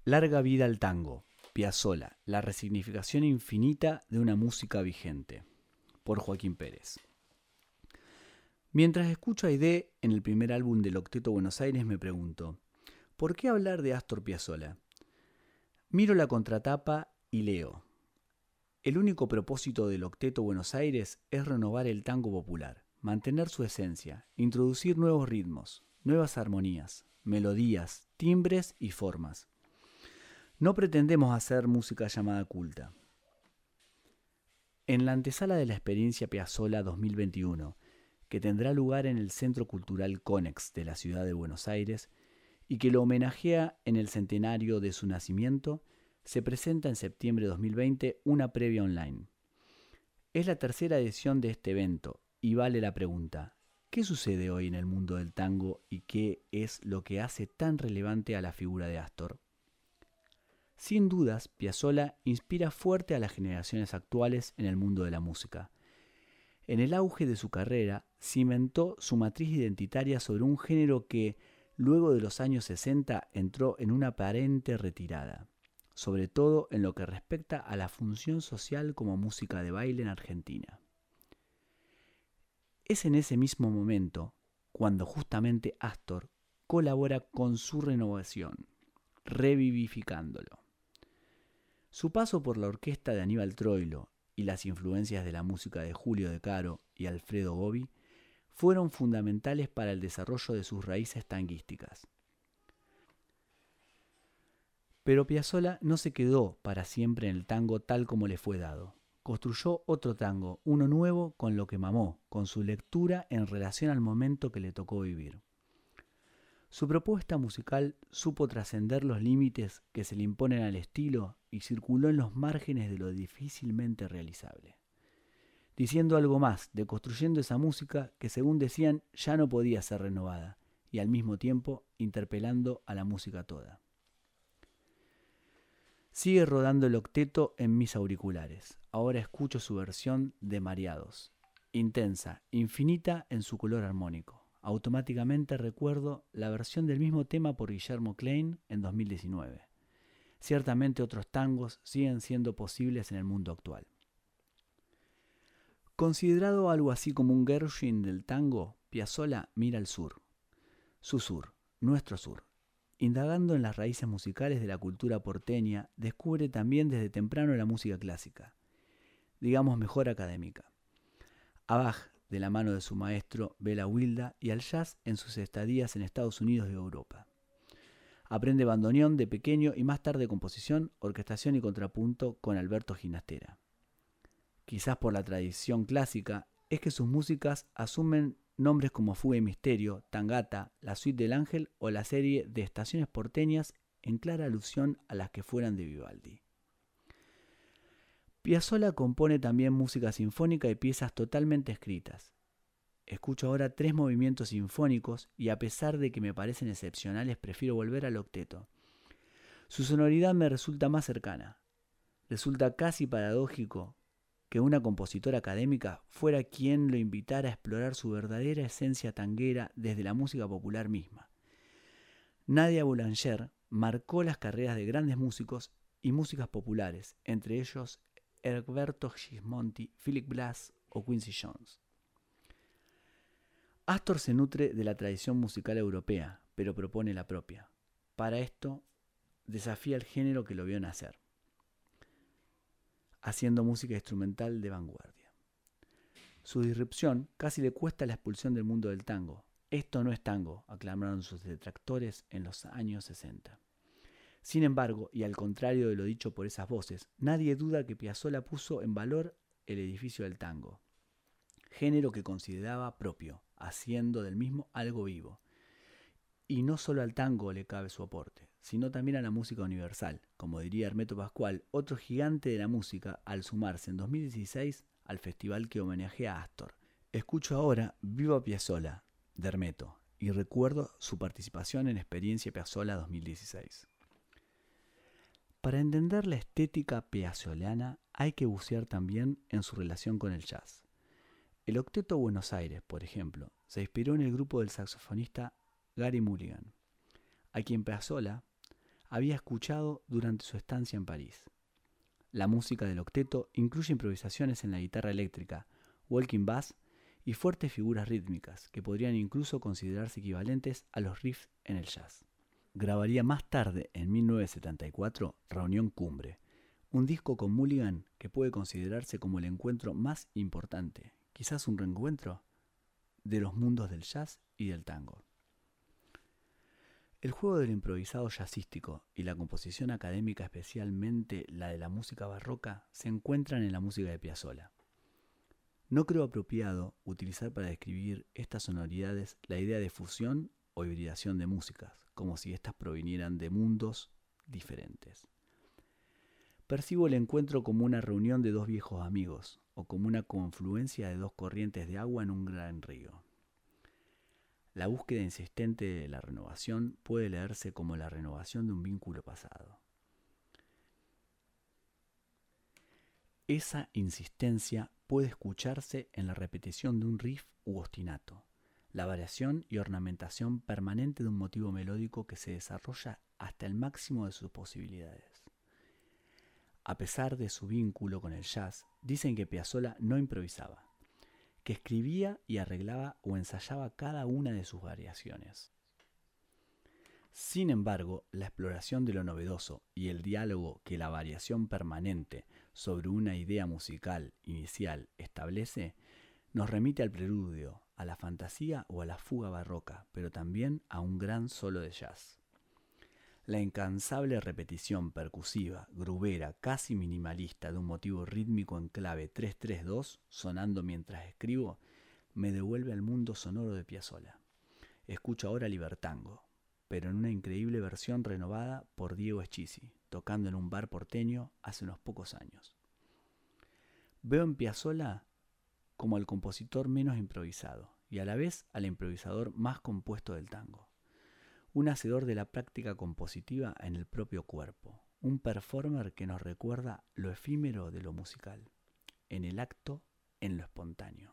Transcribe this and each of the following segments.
Larga vida al tango. Piazzolla, la resignificación infinita de una música vigente. Por Joaquín Pérez. Mientras escucho a Aidé en el primer álbum del Octeto Buenos Aires me pregunto, ¿por qué hablar de Astor Piazzolla? Miro la contratapa y leo. El único propósito del Octeto Buenos Aires es renovar el tango popular, mantener su esencia, introducir nuevos ritmos, nuevas armonías, melodías, timbres y formas. No pretendemos hacer música llamada culta. En la antesala de la experiencia Piazzolla 2021, que tendrá lugar en el Centro Cultural Conex de la ciudad de Buenos Aires y que lo homenajea en el centenario de su nacimiento, se presenta en septiembre de 2020 una previa online. Es la tercera edición de este evento y vale la pregunta, ¿qué sucede hoy en el mundo del tango y qué es lo que hace tan relevante a la figura de Astor? Sin dudas, Piazzolla inspira fuerte a las generaciones actuales en el mundo de la música. En el auge de su carrera, cimentó su matriz identitaria sobre un género que, luego de los años 60, entró en una aparente retirada, sobre todo en lo que respecta a la función social como música de baile en Argentina. Es en ese mismo momento cuando justamente Astor colabora con su renovación, revivificándolo. Su paso por la orquesta de Aníbal Troilo y las influencias de la música de Julio De Caro y Alfredo Gobi fueron fundamentales para el desarrollo de sus raíces tanguísticas. Pero Piazzolla no se quedó para siempre en el tango tal como le fue dado. Construyó otro tango, uno nuevo con lo que mamó, con su lectura en relación al momento que le tocó vivir. Su propuesta musical supo trascender los límites que se le imponen al estilo y circuló en los márgenes de lo difícilmente realizable, diciendo algo más, deconstruyendo esa música que según decían ya no podía ser renovada y al mismo tiempo interpelando a la música toda. Sigue rodando el octeto en mis auriculares, ahora escucho su versión de Mareados, intensa, infinita en su color armónico. Automáticamente recuerdo la versión del mismo tema por Guillermo Klein en 2019. Ciertamente otros tangos siguen siendo posibles en el mundo actual. Considerado algo así como un Gershwin del tango, Piazzolla mira al sur. Su sur, nuestro sur. Indagando en las raíces musicales de la cultura porteña, descubre también desde temprano la música clásica, digamos mejor académica. A Bach, de la mano de su maestro Bela Wilda, y al jazz en sus estadías en Estados Unidos y Europa. Aprende bandoneón de pequeño y más tarde composición, orquestación y contrapunto con Alberto Ginastera. Quizás por la tradición clásica, es que sus músicas asumen nombres como Fuga y Misterio, Tangata, La Suite del Ángel o la serie de Estaciones porteñas en clara alusión a las que fueran de Vivaldi. Piazzolla compone también música sinfónica y piezas totalmente escritas. Escucho ahora 3 movimientos sinfónicos y a pesar de que me parecen excepcionales prefiero volver al octeto. Su sonoridad me resulta más cercana. Resulta casi paradójico que una compositora académica fuera quien lo invitara a explorar su verdadera esencia tanguera desde la música popular misma. Nadia Boulanger marcó las carreras de grandes músicos y músicas populares, entre ellos Herberto Gismonti, Philip Glass o Quincy Jones. Astor se nutre de la tradición musical europea, pero propone la propia. Para esto, desafía el género que lo vio nacer, haciendo música instrumental de vanguardia. Su disrupción casi le cuesta la expulsión del mundo del tango. Esto no es tango, aclamaron sus detractores en los años 60. Sin embargo, y al contrario de lo dicho por esas voces, nadie duda que Piazzolla puso en valor el edificio del tango, género que consideraba propio, haciendo del mismo algo vivo. Y no solo al tango le cabe su aporte, sino también a la música universal, como diría Hermeto Pascual, otro gigante de la música, al sumarse en 2016 al festival que homenajea a Astor. Escucho ahora Viva Piazzolla, de Hermeto, y recuerdo su participación en Experiencia Piazzolla 2016. Para entender la estética piazzoliana hay que bucear también en su relación con el jazz. El Octeto Buenos Aires, por ejemplo, se inspiró en el grupo del saxofonista Gary Mulligan, a quien Piazzolla había escuchado durante su estancia en París. La música del octeto incluye improvisaciones en la guitarra eléctrica, walking bass y fuertes figuras rítmicas que podrían incluso considerarse equivalentes a los riffs en el jazz. Grabaría más tarde, en 1974, Reunión Cumbre, un disco con Mulligan que puede considerarse como el encuentro más importante, quizás un reencuentro, de los mundos del jazz y del tango. El juego del improvisado jazzístico y la composición académica, especialmente la de la música barroca, se encuentran en la música de Piazzolla. No creo apropiado utilizar para describir estas sonoridades la idea de fusión o hibridación de músicas, como si éstas provinieran de mundos diferentes. Percibo el encuentro como una reunión de dos viejos amigos, o como una confluencia de dos corrientes de agua en un gran río. La búsqueda insistente de la renovación puede leerse como la renovación de un vínculo pasado. Esa insistencia puede escucharse en la repetición de un riff u ostinato, la variación y ornamentación permanente de un motivo melódico que se desarrolla hasta el máximo de sus posibilidades. A pesar de su vínculo con el jazz, dicen que Piazzolla no improvisaba, que escribía y arreglaba o ensayaba cada una de sus variaciones. Sin embargo, la exploración de lo novedoso y el diálogo que la variación permanente sobre una idea musical inicial establece nos remite al preludio, a la fantasía o a la fuga barroca, pero también a un gran solo de jazz. La incansable repetición percusiva, grubera, casi minimalista de un motivo rítmico en clave 3-3-2, sonando mientras escribo, me devuelve al mundo sonoro de Piazzolla. Escucho ahora Libertango, pero en una increíble versión renovada por Diego Schizzi, tocando en un bar porteño hace unos pocos años. Veo en Piazzolla como al compositor menos improvisado y a la vez al improvisador más compuesto del tango. Un hacedor de la práctica compositiva en el propio cuerpo, un performer que nos recuerda lo efímero de lo musical, en el acto, en lo espontáneo.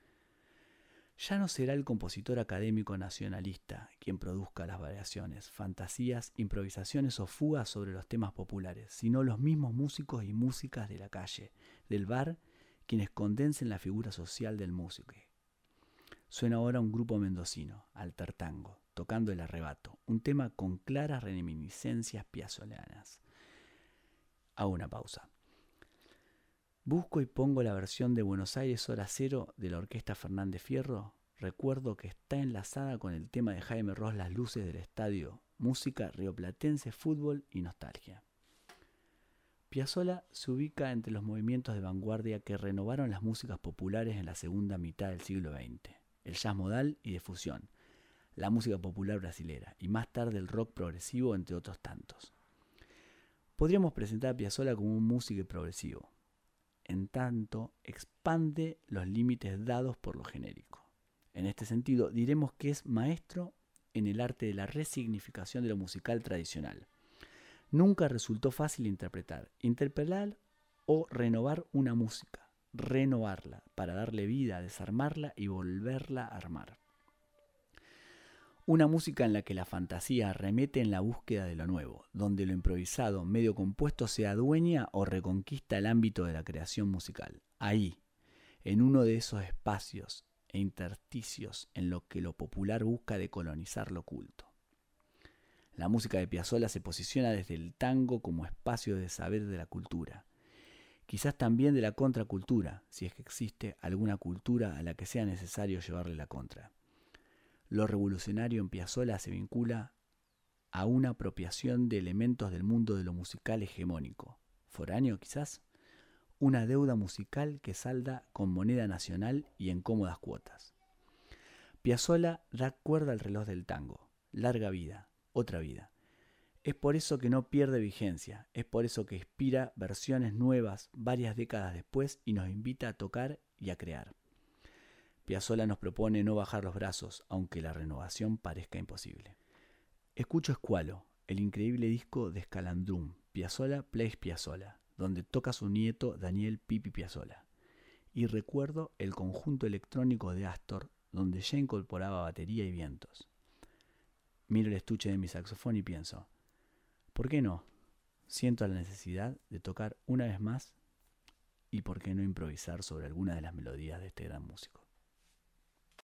Ya no será el compositor académico nacionalista quien produzca las variaciones, fantasías, improvisaciones o fugas sobre los temas populares, sino los mismos músicos y músicas de la calle, del bar, quienes condensen la figura social del músico. Suena ahora un grupo mendocino, Altertango, tocando El Arrebato, un tema con claras reminiscencias piazzolianas. Hago una pausa. Busco y pongo la versión de Buenos Aires Hora Cero de la Orquesta Fernández Fierro. Recuerdo que está enlazada con el tema de Jaime Ross, Las luces del estadio, música rioplatense, fútbol y nostalgia. Piazzolla se ubica entre los movimientos de vanguardia que renovaron las músicas populares en la segunda mitad del siglo XX, el jazz modal y de fusión, la música popular brasilera y más tarde el rock progresivo, entre otros tantos. Podríamos presentar a Piazzolla como un músico progresivo. En tanto, expande los límites dados por lo genérico. En este sentido, diremos que es maestro en el arte de la resignificación de lo musical tradicional. Nunca resultó fácil interpretar o renovar una música, renovarla para darle vida, desarmarla y volverla a armar. Una música en la que la fantasía arremete en la búsqueda de lo nuevo, donde lo improvisado, medio compuesto, se adueña o reconquista el ámbito de la creación musical. Ahí, en uno de esos espacios e intersticios en lo que lo popular busca decolonizar lo culto. La música de Piazzolla se posiciona desde el tango como espacio de saber de la cultura. Quizás también de la contracultura, si es que existe alguna cultura a la que sea necesario llevarle la contra. Lo revolucionario en Piazzolla se vincula a una apropiación de elementos del mundo de lo musical hegemónico, foráneo quizás, una deuda musical que salda con moneda nacional y en cómodas cuotas. Piazzolla da cuerda al reloj del tango, larga vida, otra vida. Es por eso que no pierde vigencia, es por eso que inspira versiones nuevas varias décadas después y nos invita a tocar y a crear. Piazzolla nos propone no bajar los brazos, aunque la renovación parezca imposible. Escucho Escualo, el increíble disco de Scalandrum, Piazzolla Plays Piazzolla, donde toca su nieto Daniel Pipi Piazzolla. Y recuerdo el conjunto electrónico de Astor, donde ya incorporaba batería y vientos. Miro el estuche de mi saxofón y pienso, ¿Por qué no? Siento la necesidad de tocar una vez más y por qué no improvisar sobre alguna de las melodías de este gran músico.